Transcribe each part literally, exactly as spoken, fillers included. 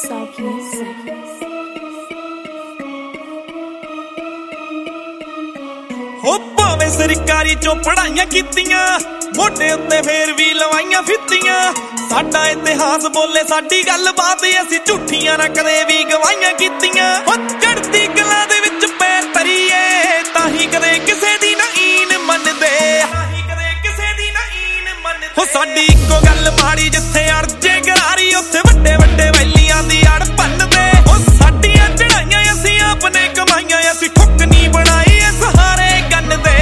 हो भावें सरकारी चों पढ़ाइयां कीतियां, मोढे उत्ते फेर भी लवाइयां फित्तियां। साडा इतिहास बोले साडी गलबात, असीं झूठियां ना कदे भी गवाइयां कीतियां। हो चढ़दी कलां दे विच पैर धरीए, ताहीं कदे किसे दी ना ईन मनदे, ताहीं कदे किसे दी ना ईन मनदे। हो साडी इक्को गल माड़ी, जिथे अड़जे गरारी उत्थे वड्डे वड्डे वैलियां दी अड़ भन्नदे। हो साडियां चढ़ाइयां असीं आपने कमाइयां, असीं ठुक नहीं बनाई सहारे गन्नदे।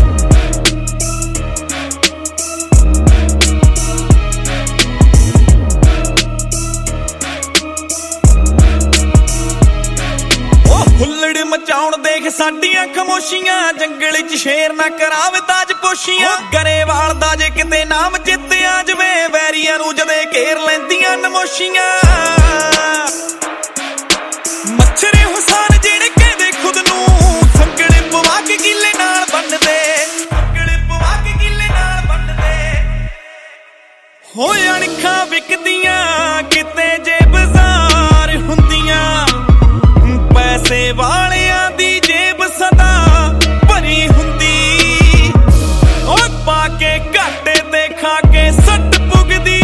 हुल्लड़ मचाउण देख साडियां खमोशियां, जंगल च शेर ना करावे ताज पोशियां। गरेवाल दा जे किते नाम चेते आ जवे, वैरियां नूं जदे घेर लैंदियां नमोशियां। मच्छरे हुसान जेड़े कहदे खुद नूं, संगले पवा के गिले नाल बन्नदे, संगले पवा के गिले नाल बन्नदे। हो अणखां विकदियां किते जे बाजार हुंदियां, पैसे वालियां दी जेब सदा भरी हुंदी। ओ पाके घाटे ते खा के सट पुगदी।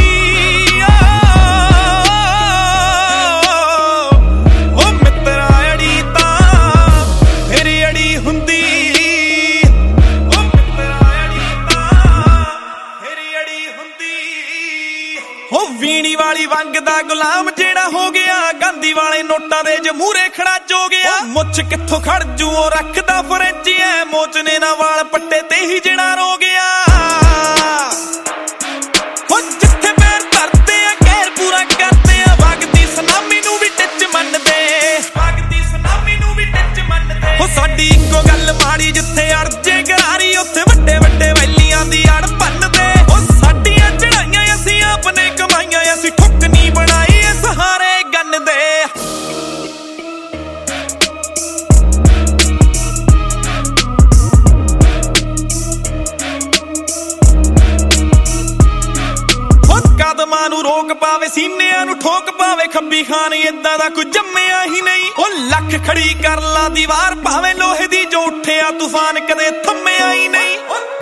ओ मित्रा अड़ी तां फिर अड़ी हुंदी, ओ मित्रा अड़ी तां फिर अड़ी हुंदी। हो वीणी वाली वंग दा गुलाम जेड़ा हो गया, गांधी वाले नोटां दे जमूरे खड़ा चो गया। मुछ कित्थों खड़ जू ओ रखदा फ्रेंची ऐ, मोचने ना वाल पट्टे ते ही जेड़ा रो गया। हो जिथे पैर धरते आ कहर पूरा करते आ, वगदी सुनामी नूं भी टिच मनदे, वगदी सुनामी नूं भी टिच मनदे। हो साडी इक्को गल माड़ी, जिथे अड़जे गरारी उत्थे वड्डे वड्डे वैलियां दी अड़ भन्नदे। हो साडियां चढ़ाइयां असीं आपने कमाइयां, असीं ठुक नहीं बनाई सहारे गन्नदे। कदमां नूं रोक पावे, सीनियां नूं ठोक पावे, खब्बी खान इदां दा कोई जम्मिया ही नहीं। ओ लख खड़ी कर ला दीवार, भावें लोहे दी जो उठिया तूफान कदे थम्मिया ही नहीं।